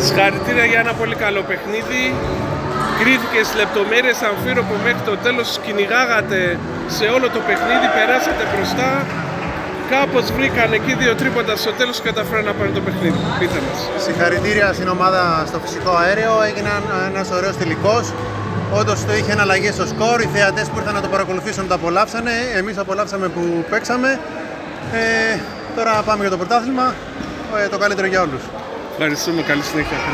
Συγχαρητήρια για ένα πολύ καλό παιχνίδι. Κρίθηκε στις λεπτομέρειες, Αμφίροπο μέχρι το τέλος, κυνηγάγατε σε όλο το παιχνίδι, περάσατε μπροστά. Κάπως βρήκαν εκεί 2 τρίποτα στο τέλος και καταφέραν να πάρουν το παιχνίδι. Πείτε μας. Συγχαρητήρια στην ομάδα στο φυσικό αέριο, έγινε ένας ωραίος τελικός. Όντως το είχε εναλλαγές στο σκορ, οι θεατές που ήρθαν να το παρακολουθήσουν το απολαύσανε, εμείς απολαύσαμε που παίξαμε. Τώρα πάμε για το πρωτάθλημα, το καλύτερο για όλους. Ευχαριστούμε, καλή συνέχεια.